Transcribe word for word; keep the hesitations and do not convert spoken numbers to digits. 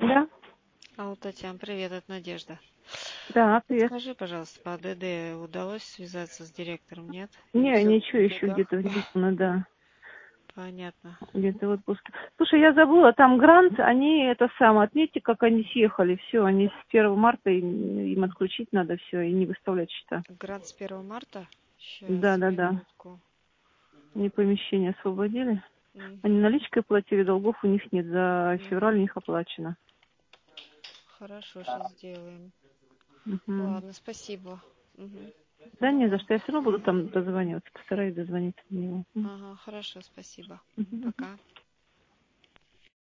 Да, Алло, Татьяна, привет, это Надежда. да, привет. Скажи, пожалуйста, по ДД удалось связаться с директором, нет? Или Не, все ничего, в еще бегах? где-то внезапно, да. Понятно. Где-то в отпуске. Слушай, я забыла, там грант, они это самое, отметьте, как они съехали, все, они с первого марта, им, им отключить надо все и не выставлять счета. Грант с первого марта? Да, Сейчас, да, да. минутку. Они помещение освободили. Они Угу, наличкой платили, долгов у них нет, за февраль у угу. них оплачено. Хорошо, сейчас сделаем. Мгм. Ладно, спасибо. Угу. Да не за Давай. что, я все равно буду там дозваниваться, постараюсь дозвониться до него. Мгм. Ага, хорошо, спасибо. Мгм, мгм. Пока.